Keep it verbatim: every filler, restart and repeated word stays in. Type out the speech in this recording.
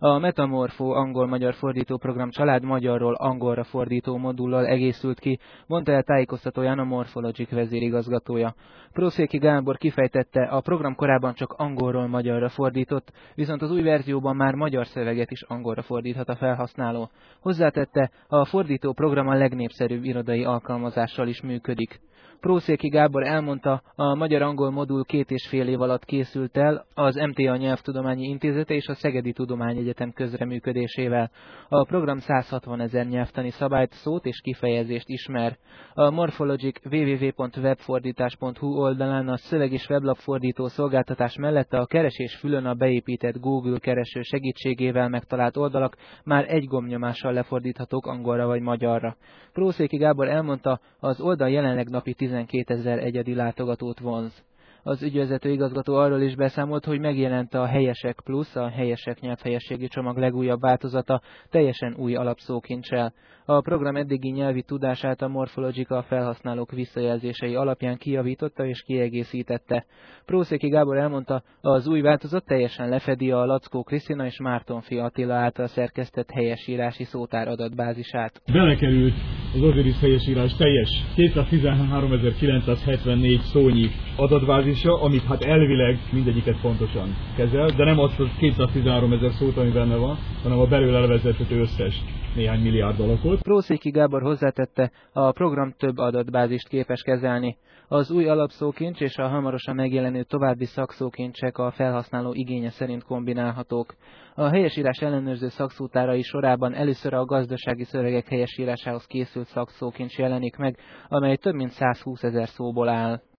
A Metamorfo angol-magyar fordítóprogram család magyarról angolra fordító modullal egészült ki, mondta el tájékoztatóján a Morphologic vezérigazgatója. Prószéki Gábor kifejtette, a program korábban csak angolról magyarra fordított, viszont az új verzióban már magyar szöveget is angolra fordíthat a felhasználó. Hozzátette, a fordító program a legnépszerűbb irodai alkalmazással is működik. Prószéki Gábor elmondta, a magyar-angol modul két és fél év alatt készült el az em té á Nyelvtudományi Intézete és a Szegedi Tudományegyetem közreműködésével. A program száz hatvanezer nyelvtani szabályt, szót és kifejezést ismer. A Morphologic double-u double-u double-u pont webfordítás pont hu oldalán a szöveg- és weblapfordító szolgáltatás mellett a keresés fülön a beépített Google kereső segítségével megtalált oldalak már egy gombnyomással lefordíthatók angolra vagy magyarra. Prószéki Gábor elmondta, az oldal jelenleg napi tizenkétezer egyedi látogatót vonz. Az ügyvezető igazgató arról is beszámolt, hogy megjelent a Helyesek Plus, a Helyesek nyelvhelyességi csomag legújabb változata, teljesen új alapszókincsel. A program eddigi nyelvi tudását a Morphologic a felhasználók visszajelzései alapján kijavította és kiegészítette. Prószéki Gábor elmondta, az új változat teljesen lefedi a Lackó Krisztina és Mártonfi Attila által szerkesztett helyesírási szótár adatbázisát. Belekerült az Osiris helyesírás teljes kétszáztizenháromezer-kilencszázhetvennégy szónyi adatbázisa, amit hát elvileg mindegyiket pontosan kezel, de nem azt a kétszáztizenháromezer szót, ami benne van, hanem a belőle levezethető összes néhány milliárd alakot. Prószéki Gábor hozzátette, a program több adatbázist képes kezelni. Az új alapszókincs és a hamarosan megjelenő további szakszókincsek a felhasználó igénye szerint kombinálhatók. A helyesírás ellenőrző szakszótárai sorában először a gazdasági szövegek helyesírásához készült szakszókincs jelenik meg, amely több mint százhúszezer szóból áll.